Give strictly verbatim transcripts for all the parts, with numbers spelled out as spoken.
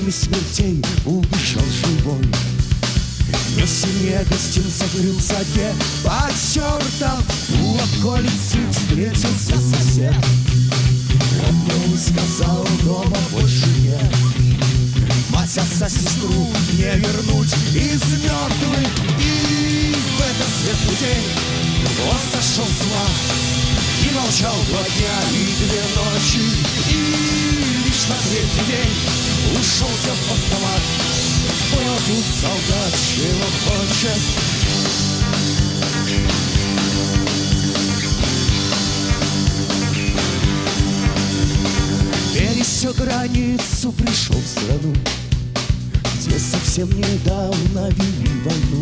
семи смертей убежал живой. Несся негостем, закрылся где под чертом. У околицы встретился сосед. Он ему сказал, дома больше нет. Мать отца сестру не вернуть из мертвых. И в этот светлый день он сошел с ума и молчал два дня и две ночи. И лишь на третий день ушелся в автомат. Понял тут солдат, чего хочет. Пересек границу, пришел в страну, где совсем недавно вели войну.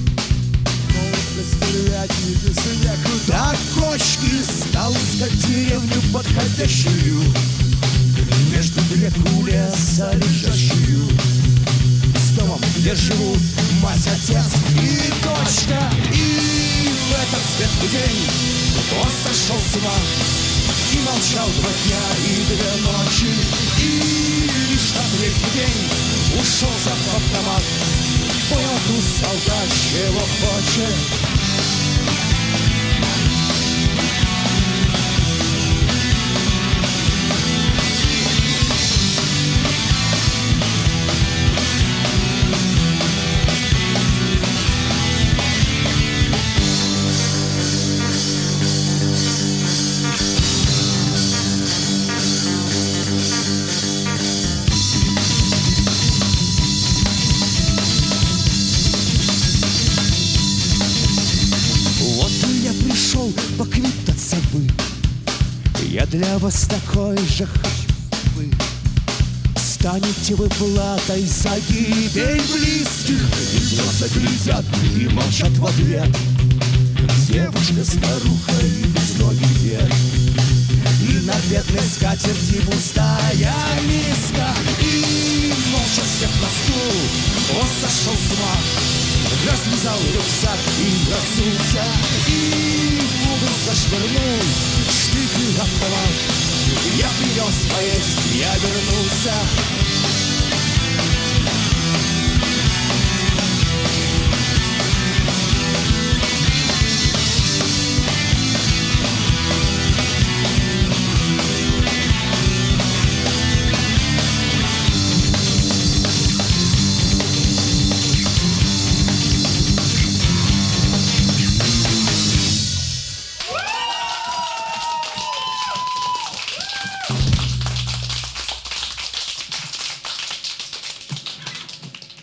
До кочки стал искать деревню подходящую, между реку леса лежащую, с домом, где живут мать, отец и дочка. И в этот светлый день он сошел с ума и молчал два дня и две ночи. И лишь на третий день ушелся в автомат. Понял тут солдат, чего хочет. Поквитаться бы, я для вас такой же хочу вы. Станете вы платой за гибель близких. И глаза глядят и молчат в ответ. Девушка, старуха и без ноги вверх. И на бедной скатерти пустая миска. И молча всех на стул он сошел с ума, развязал рюкзак и разулся. И зашвырнул штык и автомат. Я принес поесть, я вернулся.